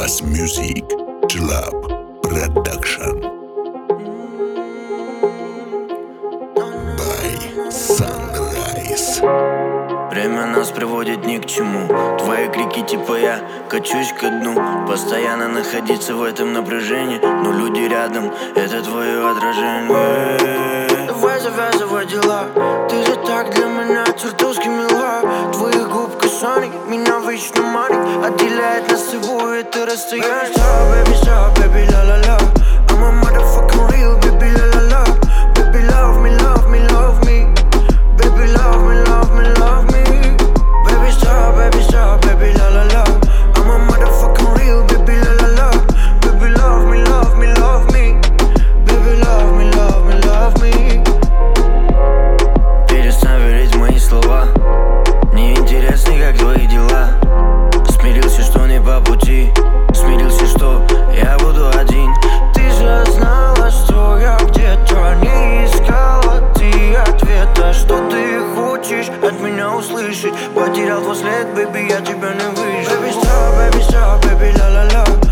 Plus Music Club Production by Sunrise. Время нас приводит ни к чему. Твои крики типа я качусь ко дну. Постоянно находиться в этом напряжении, но люди рядом, это твое отражение. Давай завязывай дела, ты же так для меня чертовски мила. Твоих губ касаний меня вечно манит, отделяет нас всего это расстояние. Baby stop, baby la la la, I'm a motherfucking real baby la la la. Baby love me, love me, love me. Baby love me, love me, love me. Baby stop, baby la la la, I'm a motherfucking real baby la la la. Baby love me, love me, love me. Baby love me, love me, love me. Перестань верить в мои слова, мне интересно, как твои дела. Смирился, что не по пути, смирился, что я буду один. Ты же знала, что я где-то не искала ты ответа. Что ты хочешь от меня услышать? Потерял твой след, baby, я тебя не вижу. Baby stop, baby la la la,